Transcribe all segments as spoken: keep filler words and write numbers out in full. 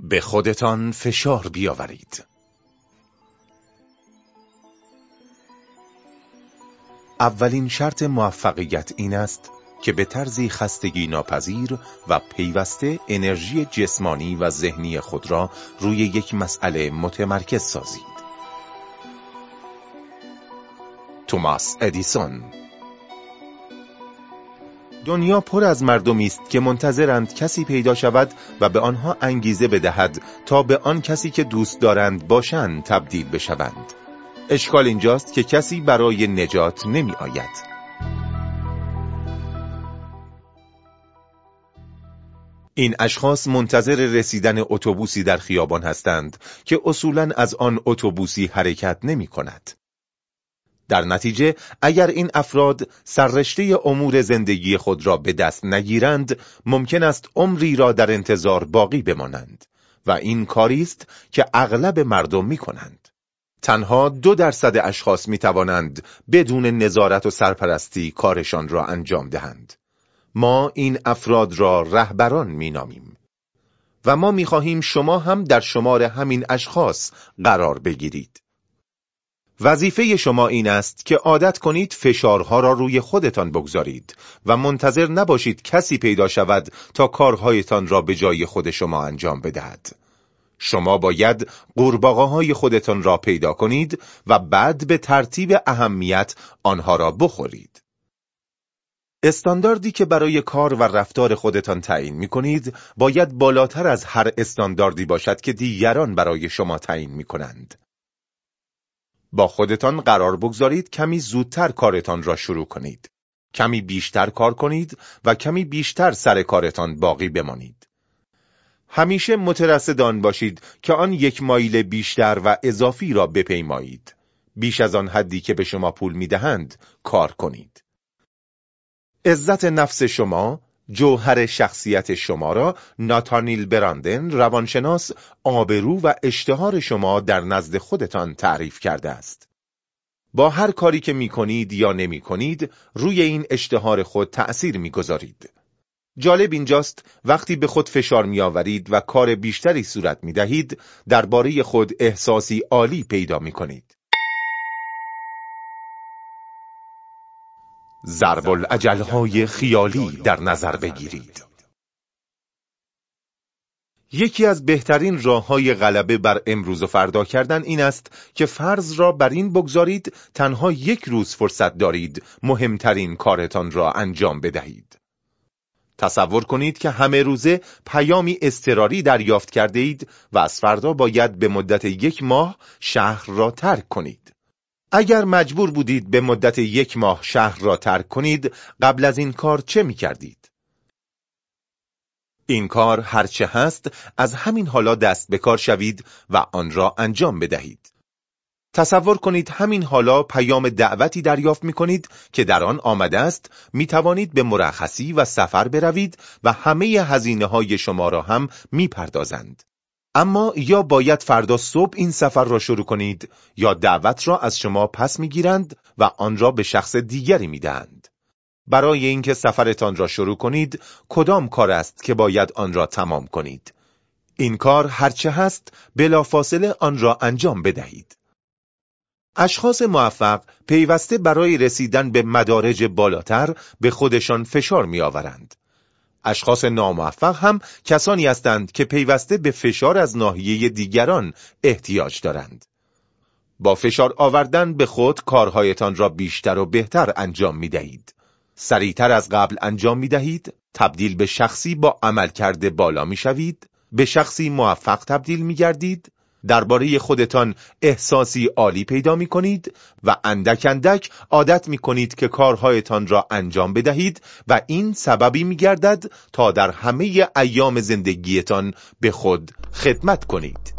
به خودتان فشار بیاورید. اولین شرط موفقیت این است که به طرزی خستگی ناپذیر و پیوسته انرژی جسمانی و ذهنی خود را روی یک مسئله متمرکز سازید. توماس ادیسون. دنیا پر از مردمی است که منتظرند کسی پیدا شود و به آنها انگیزه بدهد تا به آن کسی که دوست دارند باشند تبدیل بشوند. اشکال اینجاست که کسی برای نجات نمی آید. این اشخاص منتظر رسیدن اتوبوسی در خیابان هستند که اصولاً از آن اتوبوسی حرکت نمی کند. در نتیجه اگر این افراد سررشته امور زندگی خود را به دست نگیرند، ممکن است عمری را در انتظار باقی بمانند و این کاری است که اغلب مردم می کنند. تنها دو درصد اشخاص می توانند بدون نظارت و سرپرستی کارشان را انجام دهند. ما این افراد را رهبران می نامیم و ما می خواهیم شما هم در شمار همین اشخاص قرار بگیرید. وظیفه شما این است که عادت کنید فشارها را روی خودتان بگذارید و منتظر نباشید کسی پیدا شود تا کارهایتان را به جای خود شما انجام بدهد. شما باید قورباغه‌های خودتان را پیدا کنید و بعد به ترتیب اهمیت آنها را بخورید. استانداردی که برای کار و رفتار خودتان تعیین می کنید باید بالاتر از هر استانداردی باشد که دیگران برای شما تعیین می کنند. با خودتان قرار بگذارید کمی زودتر کارتان را شروع کنید. کمی بیشتر کار کنید و کمی بیشتر سر کارتان باقی بمانید. همیشه مترصد آن باشید که آن یک مایل بیشتر و اضافی را بپیمایید. بیش از آن حدی که به شما پول می دهند کار کنید. عزت نفس شما، جوهر شخصیت شما را ناتانیل براندن، روانشناس، آبرو و اشتهار شما در نزد خودتان تعریف کرده است. با هر کاری که می کنید یا نمی کنید، روی این اشتهار خود تأثیر می گذارید. جالب اینجاست وقتی به خود فشار می آورید و کار بیشتری صورت می دهید، درباره خود احساسی عالی پیدا می کنید. ضرب الاجل‌های خیالی در نظر بگیرید. یکی از بهترین راه‌های غلبه بر امروز و فردا کردن این است که فرض را بر این بگذارید تنها یک روز فرصت دارید مهمترین کارتان را انجام بدهید. تصور کنید که همه روزه پیامی اضطراری دریافت کرده اید و از فردا باید به مدت یک ماه شهر را ترک کنید. اگر مجبور بودید به مدت یک ماه شهر را ترک کنید، قبل از این کار چه می کردید؟ این کار هرچه هست از همین حالا دست به کار شوید و آن را انجام بدهید. تصور کنید همین حالا پیام دعوتی دریافت می کنید که در آن آمده است می توانید به مرخصی و سفر بروید و همه هزینه های شما را هم می پردازند. اما یا باید فردا صبح این سفر را شروع کنید یا دعوت را از شما پس میگیرند و آن را به شخص دیگری میدهند. برای اینکه سفرتان را شروع کنید، کدام کار است که باید آن را تمام کنید؟ این کار هرچه هست بلافاصله آن را انجام بدهید. اشخاص موفق پیوسته برای رسیدن به مدارج بالاتر به خودشان فشار میآورند. اشخاص ناموفق هم کسانی هستند که پیوسته به فشار از ناحیه دیگران احتیاج دارند. با فشار آوردن به خود کارهایتان را بیشتر و بهتر انجام می دهید. سریعتر از قبل انجام می دهید، تبدیل به شخصی با عملکرد بالا می شوید، به شخصی موفق تبدیل می گردید، درباره خودتان احساسی عالی پیدا می کنید و اندک اندک عادت می کنید که کارهایتان را انجام بدهید و این سببی می گردد تا در همه ایام زندگیتان به خود خدمت کنید.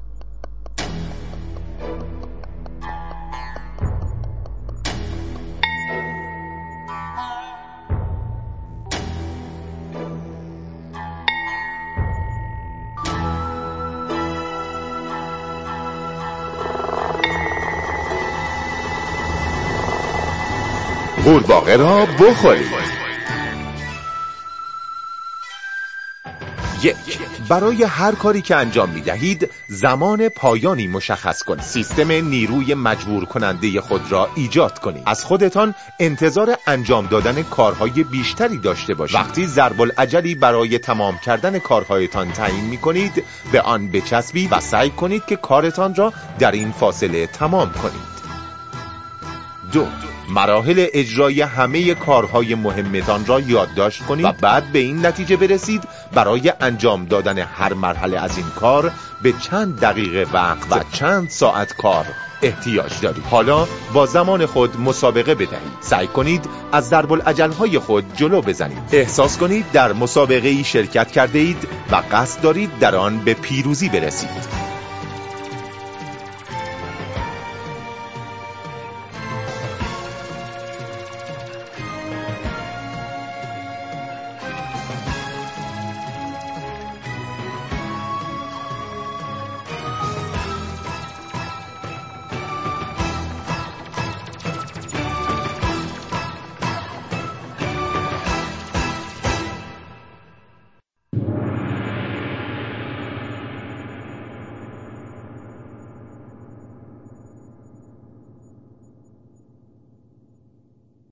قورباغه را بخورید. یک برای هر کاری که انجام می دهید زمان پایانی مشخص کنید. سیستم نیروی مجبور کننده خود را ایجاد کنید. از خودتان انتظار انجام دادن کارهای بیشتری داشته باشید. وقتی ضرب العجلی برای تمام کردن کارهایتان تعیین می کنید، به آن بچسبید و سعی کنید که کارتان را در این فاصله تمام کنید. دو، مراحل اجرای همه کارهای مهمتان را یادداشت کنید و بعد به این نتیجه برسید برای انجام دادن هر مرحله از این کار به چند دقیقه وقت و چند ساعت کار احتیاج دارید. حالا با زمان خود مسابقه بدهید. سعی کنید از ضرب العجل‌های خود جلو بزنید. احساس کنید در مسابقه‌ای شرکت کرده اید و قصد دارید در آن به پیروزی برسید.